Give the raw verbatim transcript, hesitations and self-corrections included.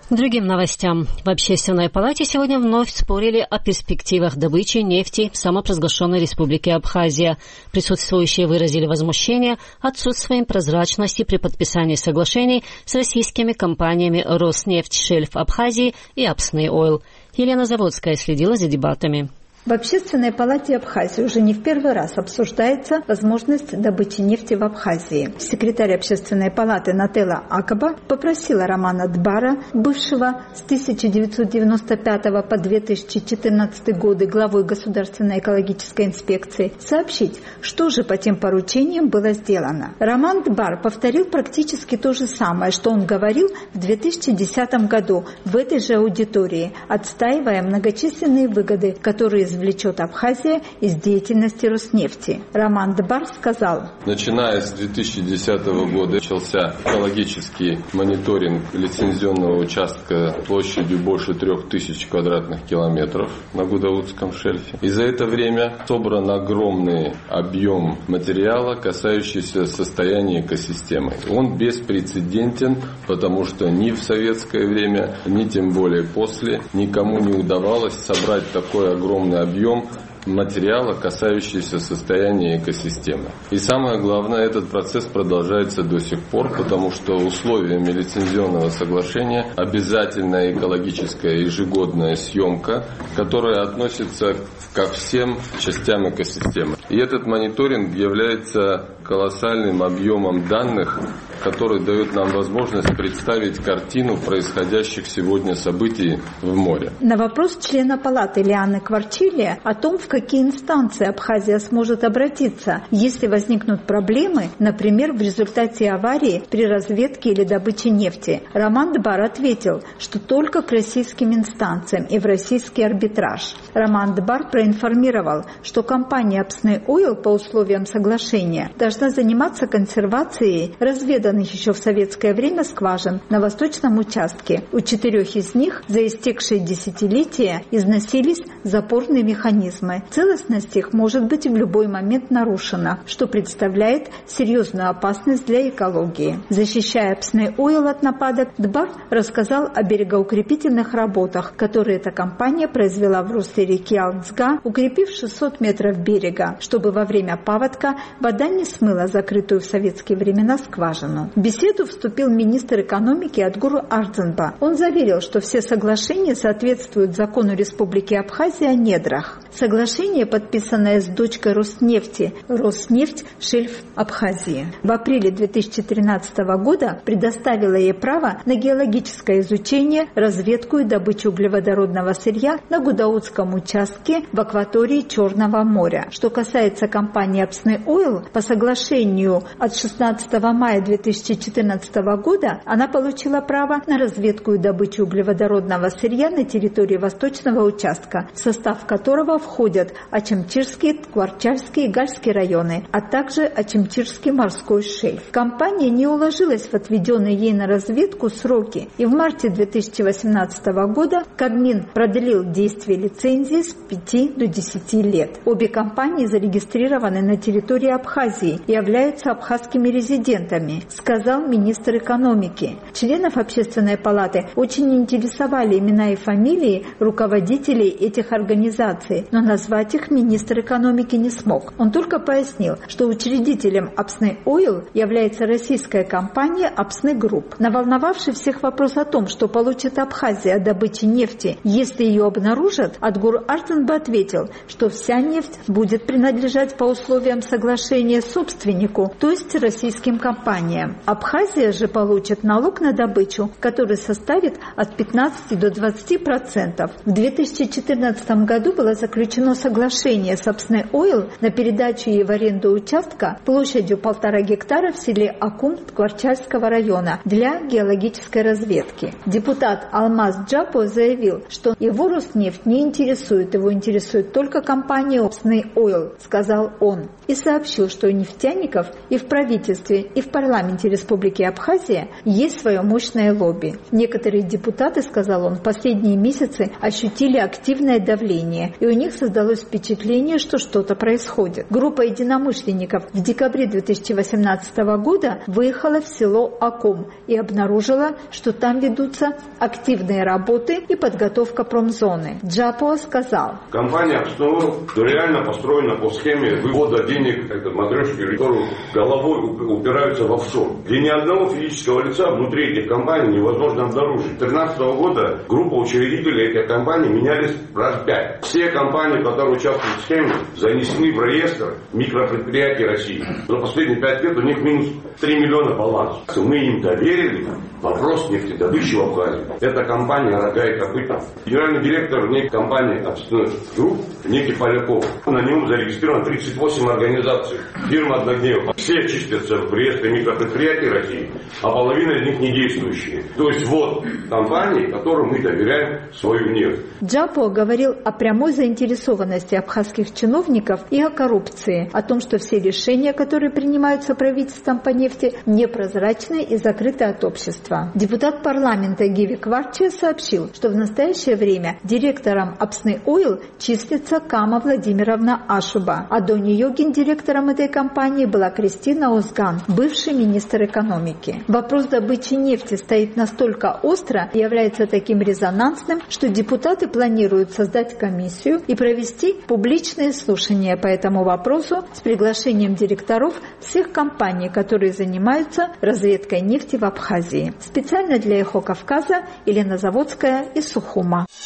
К другим новостям. В Общественной палате сегодня вновь спорили о перспективах добычи нефти в самопровозглашенной республике Абхазия. Присутствующие выразили возмущение отсутствием прозрачности при подписании соглашений с российскими компаниями «Роснефть», «Шельф Абхазии» и «Апсный Ойл». Елена Заводская следила за дебатами. В Общественной палате Абхазии уже не в первый раз обсуждается возможность добычи нефти в Абхазии. Секретарь Общественной палаты Нателла Акаба попросила Романа Дбара, бывшего с тысяча девятьсот девяносто пятого по две тысячи четырнадцатый годы главой Государственной экологической инспекции, сообщить, что же по тем поручениям было сделано. Роман Дбар повторил практически то же самое, что он говорил в две тысячи десятом году в этой же аудитории, отстаивая многочисленные выгоды, которые извлечет Абхазия из деятельности Роснефти. Роман Дбар сказал: начиная с две тысячи десятого года начался экологический мониторинг лицензионного участка площадью больше трех тысяч квадратных километров на Гудаутском шельфе. И за это время собран огромный объем материала, касающийся состояния экосистемы. Он беспрецедентен, потому что ни в советское время, ни тем более после никому не удавалось собрать такой огромный объем материала, касающийся состояния экосистемы. И самое главное, этот процесс продолжается до сих пор, потому что условиями лицензионного соглашения обязательная экологическая ежегодная съемка, которая относится ко всем частям экосистемы. И этот мониторинг является колоссальным объемом данных, который дает нам возможность представить картину происходящих сегодня событий в море. На вопрос члена палаты Лианы Кварчилия о том, в какие инстанции Абхазия сможет обратиться, если возникнут проблемы, например, в результате аварии при разведке или добыче нефти, Роман Дбар ответил, что только к российским инстанциям и в российский арбитраж. Роман Дбар проинформировал, что компания «Апсный Ойл» по условиям соглашения должна заниматься консервацией разведанных еще в советское время скважин на восточном участке. У четырех из них за истекшие десятилетия износились запорные механизмы. Целостность их может быть в любой момент нарушена, что представляет серьезную опасность для экологии. Защищая «Апсный Ойл» от нападок, Дбар рассказал о берегоукрепительных работах, которые эта компания произвела в русле реки Алтсга, укрепив шестьсот метров берега, чтобы во время паводка вода не смыла закрытую в советские времена скважину. В беседу вступил министр экономики Адгур Ардзанба. Он заверил, что все соглашения соответствуют закону Республики Абхазия о недрах. Соглашение, подписанное с дочкой Роснефти, Роснефть, Шельф Абхазии, в апреле две тысячи тринадцатого года предоставило ей право на геологическое изучение, разведку и добычу углеводородного сырья на Гудаутском участке в акватории Черного моря. Что касается компании «Апсный Ойл», по соглашению от шестнадцатого мая две тысячи четырнадцатого года она получила право на разведку и добычу углеводородного сырья на территории восточного участка, в состав которого входят Ачамчирский, Кварчальский и Гальский районы, а также Ачамчирский морской шельф. Компания не уложилась в отведенные ей на разведку сроки, и в марте две тысячи восемнадцатого года Кабмин продлил действие лицензии с пяти до десяти лет. Обе компании зарегистрированы на территории Абхазии и являются абхазскими резидентами, сказал министр экономики. Членов Общественной палаты очень интересовали имена и фамилии руководителей этих организаций, но назвать их министр экономики не смог. Он только пояснил, что учредителем «Апсный Ойл» является российская компания «Апсный Групп». На волновавший всех вопрос о том, что получит Абхазия от добычи нефти, если ее обнаружат, Адгур Ардзанба ответил, что вся нефть будет принадлежать по условиям соглашения собственнику, то есть российским компаниям. Абхазия же получит налог на добычу, который составит от пятнадцати до двадцати процентов. В две тысячи четырнадцатом году было заключено соглашение с «Апсный Ойл» на передачу ей в аренду участка площадью полтора гектара в селе Акум Кварчальского района для геологической разведки. Депутат Алмаз Джапо заявил, что его Роснефть не интересует, его интересует только компания «Апсный Ойл», сказал он, и сообщил, что у нефтяников и в правительстве, и в парламенте Республики Абхазия есть свое мощное лобби. Некоторые депутаты, сказал он, в последние месяцы ощутили активное давление, и у них них создалось впечатление, что что-то происходит. Группа единомышленников в декабре две тысячи восемнадцатого года выехала в село Аком и обнаружила, что там ведутся активные работы и подготовка промзоны. Джапуа сказал: компания «Обснова» реально построена по схеме вывода денег этой матрешки, которые головой упираются в офшор, где ни одного физического лица внутри этих компаний невозможно обнаружить. С две тысячи тринадцатого года группа учредителей этих компаний менялись раз пять. Все компании, которые участвуют в схеме, занесены в реестр микропредприятий России. За последние пять лет у них минус три миллиона баланс. Мы им доверили вопрос нефтедобычи в Абхазии. Это компания «Рога и копыта». Генеральный директор некой компании «Обстановка Групп» некий Поляков. На нем зарегистрировано тридцать восемь организаций. Фирма «Однодневка». Все чистятся в реестре микропредприятий России, а половина из них не действующие. То есть вот компании, которым мы доверяем свою нефть. Джапуа говорил о прямой заинтересованности абхазских чиновников и о коррупции, о том, что все решения, которые принимаются правительством по нефти, непрозрачны и закрыты от общества. Депутат парламента Гиви Кварчия сообщил, что в настоящее время директором Апсны Ойл числится Кама Владимировна Ашуба, а до нее гендиректором этой компании была Кристина Озган, бывший министр экономики. Вопрос добычи нефти стоит настолько остро и является таким резонансным, что депутаты планируют создать комиссию и провести публичные слушания по этому вопросу с приглашением директоров всех компаний, которые занимаются разведкой нефти в Абхазии. Специально для Эхо Кавказа Елена Заводская из Сухума.